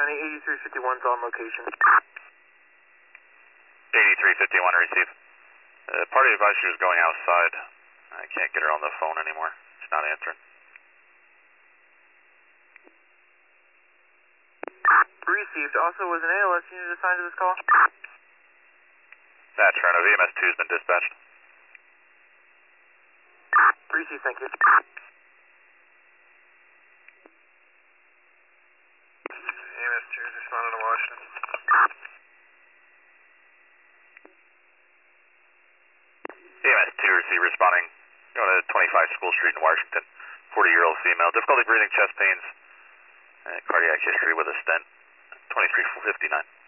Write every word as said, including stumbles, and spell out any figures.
County, eighty-three fifty-one's on location. eighty-three fifty-one, receive. Uh, party advice she was going outside. I can't get her on the phone anymore. She's not answering. Received. Also, was an A L S unit assigned to this call? That's right. V M S two has been dispatched. Received, thank you. E M S two is responding to Washington. E M S two, receive, responding. Going to twenty-five School Street in Washington. forty-year-old female. Difficulty breathing, chest pains. Uh, cardiac history with a stent. twenty-three fifty-nine.